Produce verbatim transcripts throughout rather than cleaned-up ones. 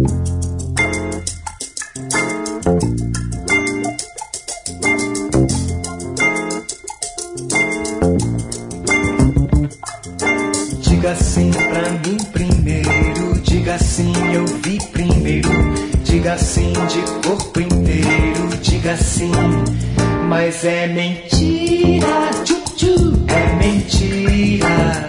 Diga sim pra mim primeiro, diga sim, eu vi primeiro. Diga sim de corpo inteiro, diga sim, mas é mentira, tchu, tchu, é mentira.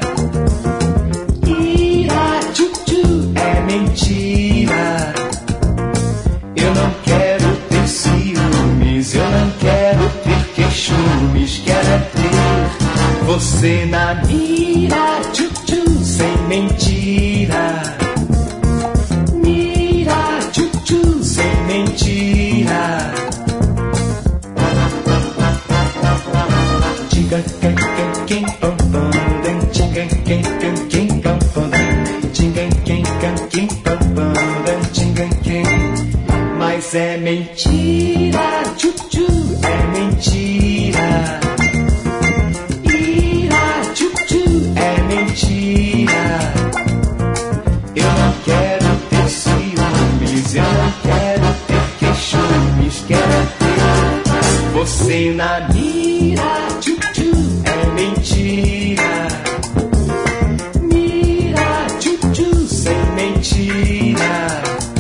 Ira, tchu, tchu, é mentira. Eu não quero ter ciúmes, eu não quero ter queixumes, quero é ter você na mira, tchu, tchu, sem mentira. Mira, tchu, tchu, sem mentira. Diga quem, quem, quem, pam, pam, dan, diga quem, quem, quem, pam, pam, dan, diga quem, quem, quem, pam, pam, dan, diga quem. Mas é mentira, tchu, tchu, é mentira. Ira, tchu, tchu, é mentira. Eu não quero ter ciúmes, eu não quero ter queixumes, quero ter você na mira, tchu, tchu, é mentira. Mira, tchu, tchu, sem mentira.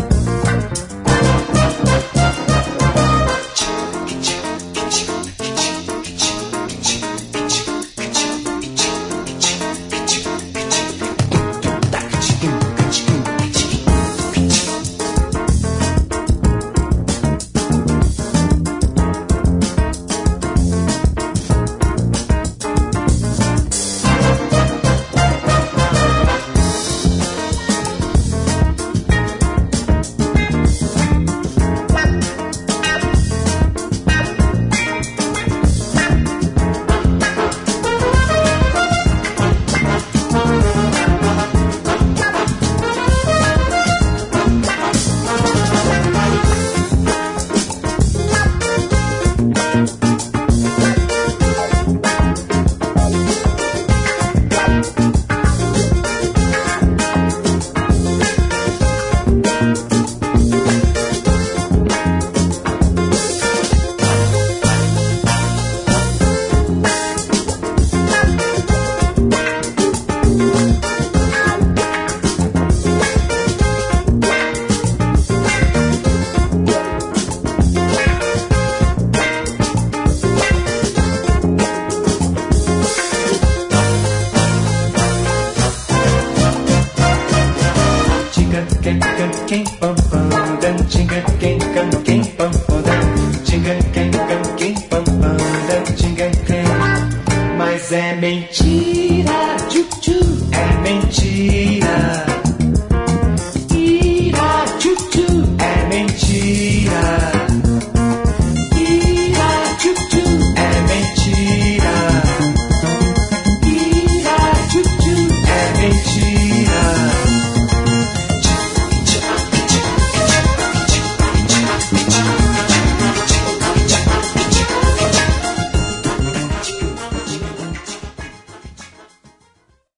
Quem, quem, quem, pam, pam, dan, diga quem, quem, quem, pam, pam, dan, diga quem, quem, quem, pam, pam, dan, diga quem. Mas é mentira, tchu, tchu, é mentira.